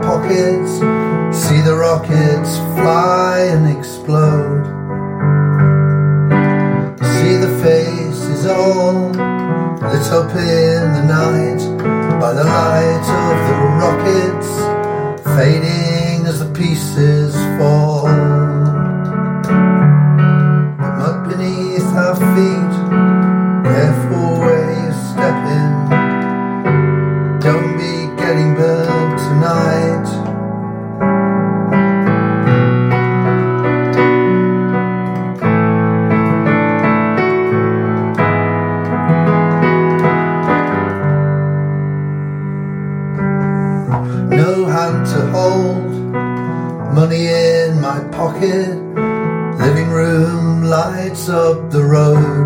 pockets, see the rockets fly and explode. See the faces all lit up in the night by the light of the rockets, fading as the pieces fall. The mud beneath our feet, careful where you're stepping, don't be getting burned tonight. No hand to hold, money in my pocket, living room lights up the road.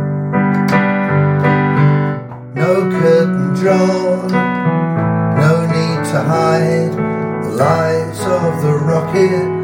No curtain drawn, no need to hide the light of the rocket